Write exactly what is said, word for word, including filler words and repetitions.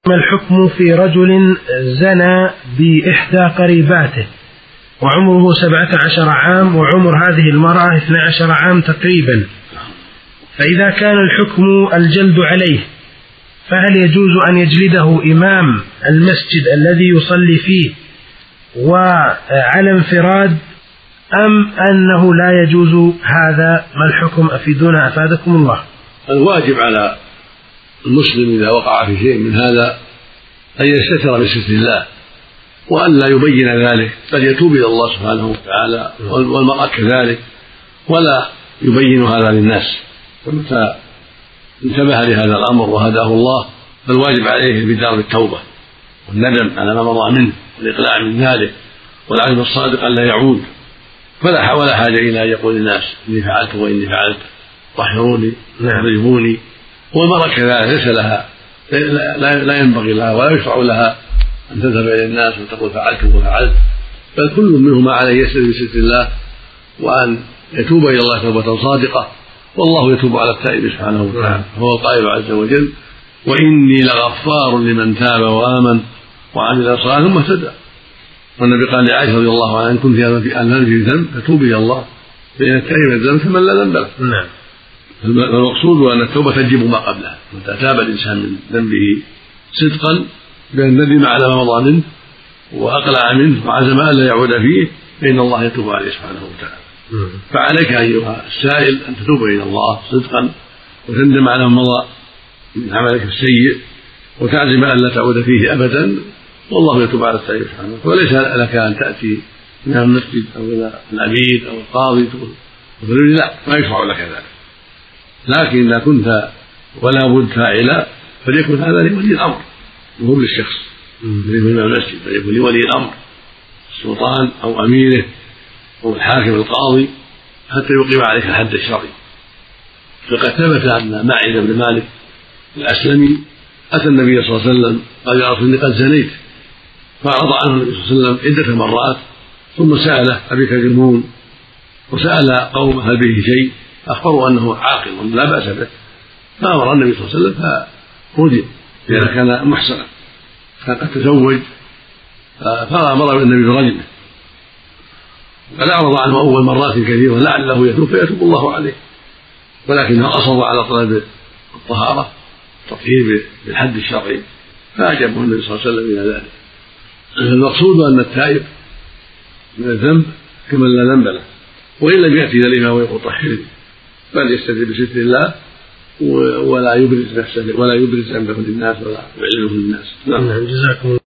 ما الحكم في رجل زنى بإحدى قريباته وعمره سبعة عشر عام وعمر هذه المرأة اثنى عشر عام تقريبا، فإذا كان الحكم الجلد عليه فهل يجوز أن يجلده إمام المسجد الذي يصلي فيه وعلى انفراد، أم أنه لا يجوز هذا؟ ما الحكم؟ أفيدونا أفادكم الله. الواجب على المسلم إذا وقع في شيء من هذا أن يستتر بستر الله وأن لا يبين ذلك، بل يتوب إلى الله سبحانه وتعالى، والمرأة كذلك، ولا يبين هذا للناس. فمتى انتبه لهذا الأمر وهداه الله فالواجب عليه البدار بالتوبة والندم على ما مضى منه والإقلاع من ذلك والعزم الصادق أن لا يعود، فلا ولا حاجة إلى أن يقول الناس إني فعلت وإني فعلت طهروني اضربوني. والمرأة كذلك ليس لها لا, لا ينبغي لها ولا يشرع لها أن تذهب إلى الناس وتقول فعلت وفعلت، بل كل منهما عليه يسر بستر الله وأن يتوب إلى الله توبة صادقة، والله يتوب على التائب سبحانه وتعالى. هو القائل عز وجل: وإني لغفار لمن تاب وآمن وعمل صالحا ثم اهتدى. والنبي قال لعائشة رضي الله عنها: إن كنت في ذنب فتوب إلى الله فإن التائب الذنب كمن لا ذنب له. نعم. فالمقصود أن التوبة تجب ما قبلها، متى تاب الإنسان من ذنبه صدقا بأن ندم على ما مضى منه وأقلع منه وعزم ألا يعود فيه فإن الله يتوب عليه سبحانه وتعالى. فعليك أيها السائل أن تتوب إلى الله صدقا وتندم على ما مضى من عملك السيء وتعزم ألا تعود فيه أبدا، والله يتوب على التائب سبحانه. وليس لك أن تأتي إلى المسجد أو إلى العبيد أو القاضي تقول لا، ما يشرع لك ذلك. لكن إذا كنت ولا بد فاعلا فليكن هذا لولي الأمر مهم للشخص، ليكن المسجد فليكن لولي الأمر السلطان أو أميره أو الحاكم القاضي حتى يقيم عليك الحد الشرعي. فقد ثبت أن ماعز بن مالك الأسلمي أتى النبي صلى الله عليه وسلم قال: يا رسول الله قد زنيت، فأعرض عنه النبي صلى الله عليه وسلم عدة مرات، ثم سأله: أبيك جنون؟ وسأل قومه: هل به شيء؟ أخبروا أنه عاقل لا بأس به، فأمر النبي صلى الله عليه وسلم فرجم لأنه كان محصنا، كان قد تزوج، فأمر النبي برجمه. قد أعرض عنه أول مرات كثيرة لعله يتوب فيتوب الله عليه، ولكنه أصر على طلب الطهارة التطهير بالحد الشرعي فأجابه النبي صلى الله عليه وسلم إلى ذلك. المقصود أن التائب من الذنب كمن لا ذنب له، وإن لم يأتي إلى الإمام ويقول طهرني، بل يستدل بستر الله ولا يبرز نفسه ولا يبرز ذنبه للناس ولا يعلنه للناس. نعم. جزاكم